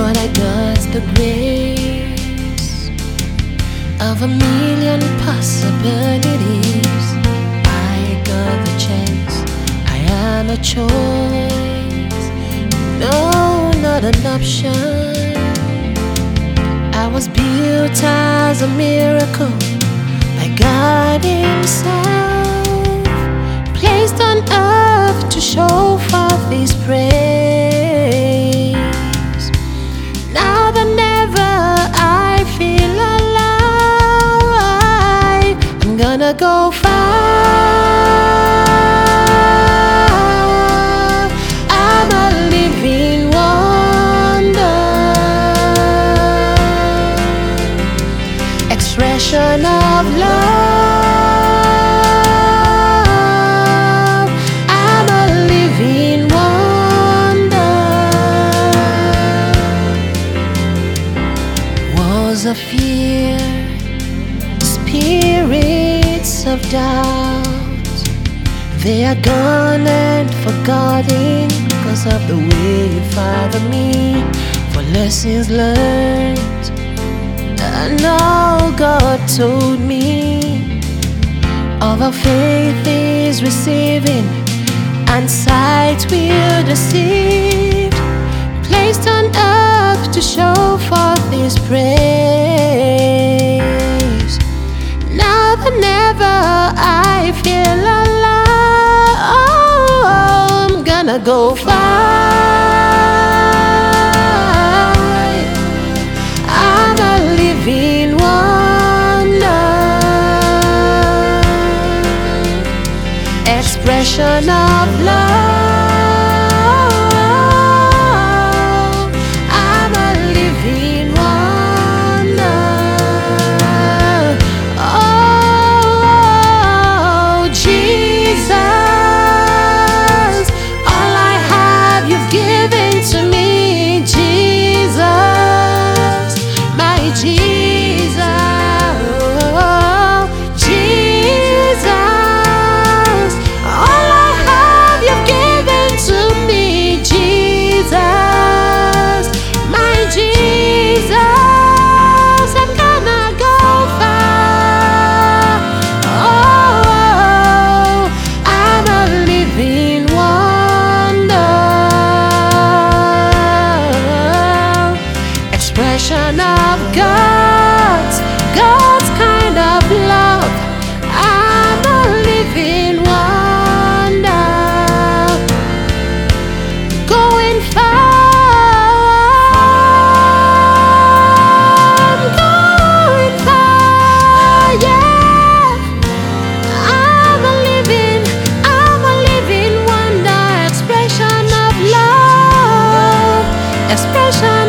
But I got the grace of a million possibilities. I got the chance, I am a choice. No, not an option. I was built as a miracle by God Himself, placed on earth to show forth His praise. Now than ever I feel alive. I'm gonna go far. I'm a living wonder, expression of love. I'm a living wonder. Walls of fear, spirits of doubt, they are gone and forgotten because of the way You father me. For lessons learned, I know God told me of our faith is receiving and sight we're deceived, placed on earth to show forth His praise. Now than ever I feel alive. Oh, I'm gonna go far. I'm a living wonder, expression of love. I'm a living wonder. Oh, Jesus, all I have You've given to me. Jesus, my Jesus, oh, Jesus, all I have You've given to me. Jesus, my Jesus, I'm gonna go far. Oh, I'm a living wonder, expression of God's kind of love. I'm a living wonder, going far. I'm going far, yeah. I'm a living wonder, expression of love, expression